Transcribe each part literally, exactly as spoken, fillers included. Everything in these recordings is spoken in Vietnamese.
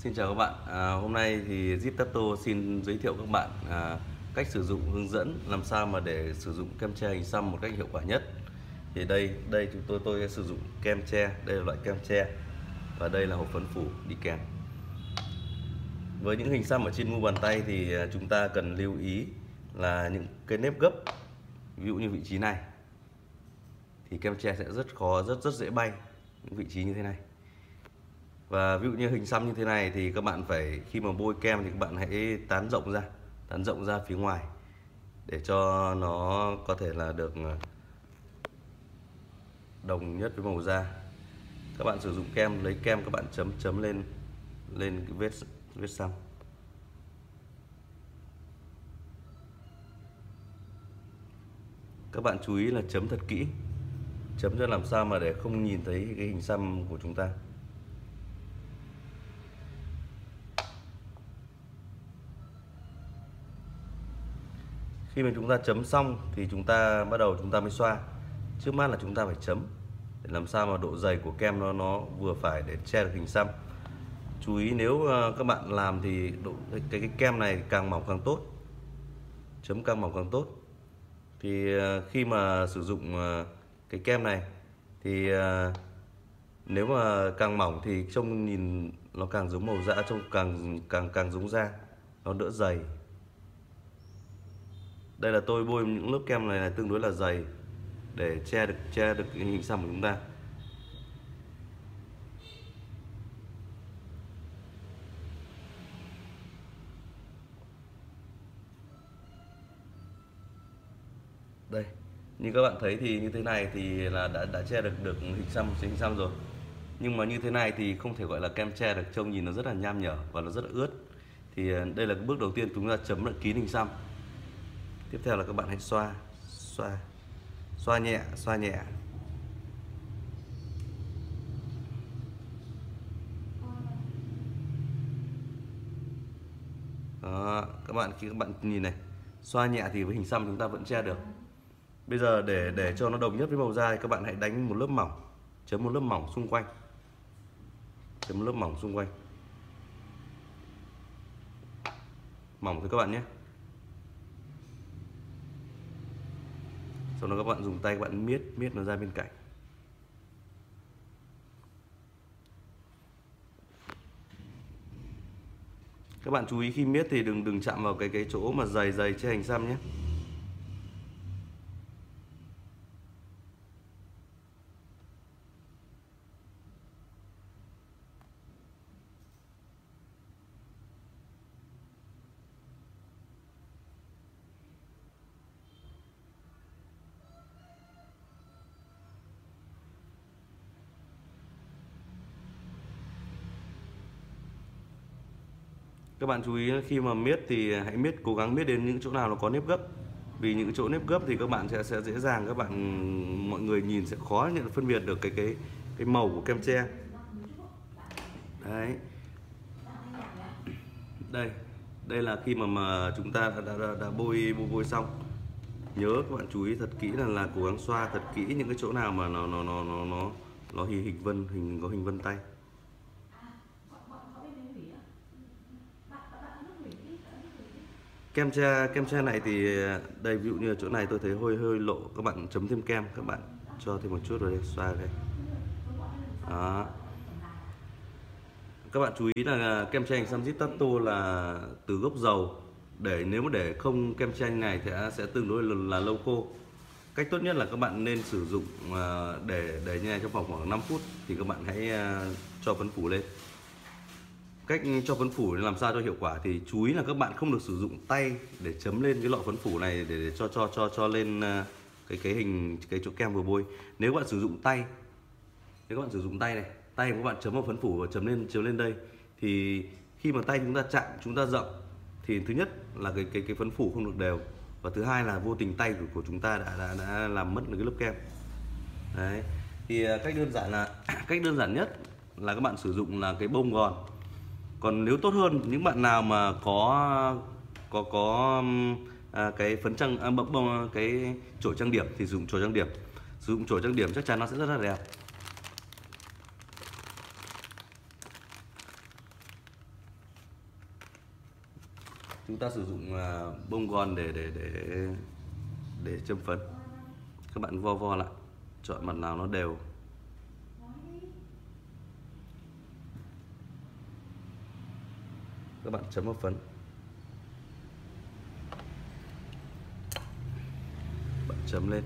Xin chào các bạn. À, hôm nay thì Ziptato xin giới thiệu các bạn à, cách sử dụng, hướng dẫn làm sao mà để sử dụng kem tre hình xăm một cách hiệu quả nhất. Thì đây đây chúng tôi tôi sẽ sử dụng kem tre, đây là loại kem tre và đây là hộp phấn phủ đi kèm. Với những hình xăm ở trên mu bàn tay thì chúng ta cần lưu ý là những cái nếp gấp, ví dụ như vị trí này thì kem tre sẽ rất khó, rất rất dễ bay những vị trí như thế này. Và ví dụ như hình xăm như thế này thì các bạn phải, khi mà bôi kem thì các bạn hãy tán rộng ra, tán rộng ra phía ngoài để cho nó có thể là được đồng nhất với màu da. Các bạn sử dụng kem, lấy kem các bạn chấm chấm lên lên cái vết vết xăm. Các bạn chú ý là chấm thật kỹ, chấm cho làm sao mà để không nhìn thấy cái hình xăm của chúng ta. Khi mà chúng ta chấm xong thì chúng ta bắt đầu chúng ta mới xoa. Trước mắt là chúng ta phải chấm để làm sao mà độ dày của kem nó nó vừa phải để che được hình xăm. Chú ý nếu các bạn làm thì độ, cái, cái kem này càng mỏng càng tốt, chấm càng mỏng càng tốt. Thì khi mà sử dụng cái kem này thì nếu mà càng mỏng thì trông nhìn nó càng giống màu da, trông càng càng càng giống da, nó đỡ dày. Đây là tôi bôi những lớp kem này là tương đối là dày để che được che được cái hình xăm của chúng ta. Đây, như các bạn thấy thì như thế này thì là đã đã che được được hình xăm hình xăm rồi. Nhưng mà như thế này thì không thể gọi là kem che được, trông nhìn nó rất là nham nhở và nó rất là ướt. Thì đây là cái bước đầu tiên chúng ta chấm lại kín hình xăm. Tiếp theo là các bạn hãy xoa, xoa, xoa nhẹ, xoa nhẹ. Đó, các bạn khi các bạn nhìn này, xoa nhẹ thì với hình xăm chúng ta vẫn che được. Bây giờ để để cho nó đồng nhất với màu da thì các bạn hãy đánh một lớp mỏng, chấm một lớp mỏng xung quanh, chấm một lớp mỏng xung quanh, mỏng thôi các bạn nhé. Sau đó các bạn dùng tay các bạn miết miết nó ra bên cạnh. Các bạn chú ý khi miết thì đừng đừng chạm vào cái cái chỗ mà dày dày che hình xăm nhé. Các bạn chú ý khi mà miết thì hãy miết, cố gắng miết đến những chỗ nào nó có nếp gấp. Vì những chỗ nếp gấp thì các bạn sẽ sẽ dễ dàng, các bạn mọi người nhìn sẽ khó nhận phân biệt được cái cái cái màu của kem tre. Đấy. Đây, đây là khi mà mà chúng ta đã, đã, đã, đã bôi bôi bôi xong. Nhớ các bạn chú ý thật kỹ là là cố gắng xoa thật kỹ những cái chỗ nào mà nó nó nó nó nó nó hình hình vân hình có hình vân tay. Kem tre kem tre này thì đây, ví dụ như chỗ này tôi thấy hơi hơi lộ, các bạn chấm thêm kem, các bạn cho thêm một chút vào đây, xoa đây. Đó. Các bạn chú ý là kem tre hình xăm Ziptato là từ gốc dầu, để nếu mà để không kem tre này thì sẽ tương đối là, là lâu khô. Cách tốt nhất là các bạn nên sử dụng để để như này trong vòng khoảng năm phút thì các bạn hãy cho phấn phủ lên. Cách cho phấn phủ làm sao cho hiệu quả thì chú ý là các bạn không được sử dụng tay để chấm lên cái lọ phấn phủ này để, để cho cho cho cho lên cái cái hình cái chỗ kem vừa bôi. Nếu các bạn sử dụng tay, nếu các bạn sử dụng tay này, tay của các bạn chấm vào phấn phủ và chấm lên chấm lên đây thì khi mà tay chúng ta chạm, chúng ta rộng thì thứ nhất là cái cái cái phấn phủ không được đều, và thứ hai là vô tình tay của, của chúng ta đã, đã đã làm mất được cái lớp kem. Đấy. Thì cách đơn giản là cách đơn giản nhất là các bạn sử dụng là cái bông gòn. Còn nếu tốt hơn, những bạn nào mà có có có à, cái phấn trang à, bông, bông cái chổi trang điểm thì sử dụng chổi trang điểm. Sử dụng chổi trang điểm chắc chắn nó sẽ rất là đẹp. chúng ta sử dụng à, bông gòn để để để để châm phấn. Các bạn vo vo lại, chọn mặt nào nó đều. Các bạn chấm vào phấn. Bạn chấm lên.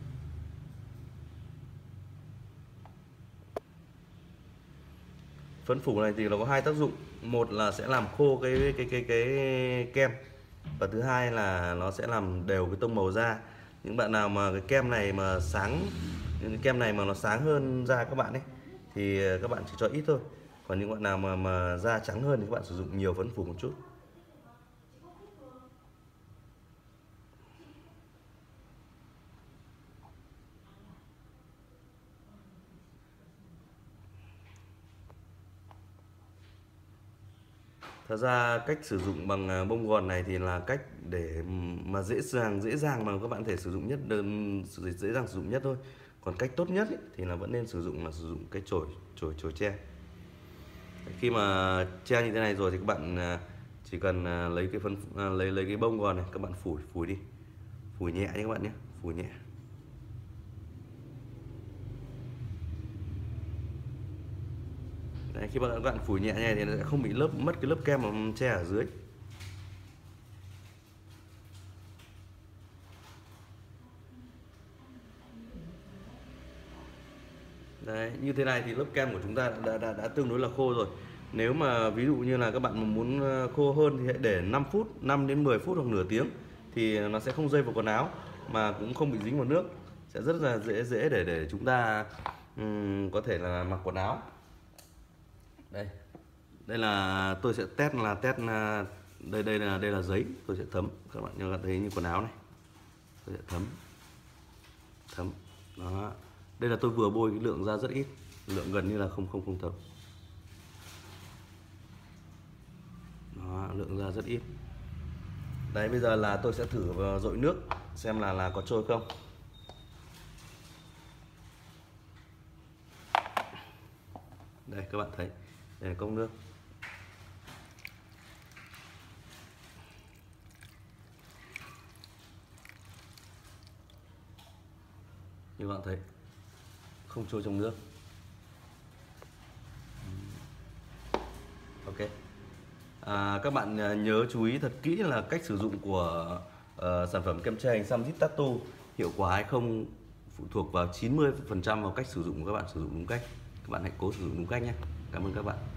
Phấn phủ này thì nó có hai tác dụng, một là sẽ làm khô cái cái cái cái kem, và thứ hai là nó sẽ làm đều cái tông màu da. Những bạn nào mà cái kem này mà sáng, những cái kem này mà nó sáng hơn da các bạn ấy thì các bạn chỉ cho ít thôi. Còn những bạn nào mà mà da trắng hơn thì các bạn sử dụng nhiều phấn phủ một chút. Thật ra cách sử dụng bằng bông gòn này thì là cách để mà dễ dàng dễ dàng mà các bạn thể sử dụng nhất, đơn dễ dàng sử dụng nhất thôi. Còn cách tốt nhất ý, thì là vẫn nên sử dụng là sử dụng cái chổi chổi chổi tre. Khi mà tre như thế này rồi thì các bạn chỉ cần lấy cái phân lấy lấy cái bông gòn này, các bạn phủi phủi đi, phủi nhẹ nhé các bạn nhé, phủi nhẹ. Đấy, khi mà các bạn phủi nhẹ này thì nó sẽ không bị lớp mất cái lớp kem mà che ở dưới. Đấy, như thế này thì lớp kem của chúng ta đã, đã, đã tương đối là khô rồi. Nếu mà ví dụ như là các bạn mà muốn khô hơn thì hãy để năm phút, năm đến mười phút hoặc nửa tiếng thì nó sẽ không rơi vào quần áo mà cũng không bị dính vào nước, sẽ rất là dễ dễ để để chúng ta um, có thể là mặc quần áo. Đây, đây là tôi sẽ test là test đây đây là đây là giấy tôi sẽ thấm, các bạn như thấy như quần áo này, tôi sẽ thấm thấm đó. Đây là tôi vừa bôi cái lượng ra rất ít, lượng gần như là không không không thấm. Đó, lượng ra rất ít. Đấy, bây giờ là tôi sẽ thử vào dội nước xem là là có trôi không. Đây các bạn thấy, đây là cốc nước. Như bạn thấy không trôi trong nước. Ok. À, các bạn nhớ chú ý thật kỹ là cách sử dụng của uh, sản phẩm kem che hình xăm Zip Tattoo hiệu quả hay không phụ thuộc vào chín mươi phần trăm vào cách sử dụng của các bạn, sử dụng đúng cách. Các bạn hãy cố sử dụng đúng cách nhé. Cảm ơn các bạn.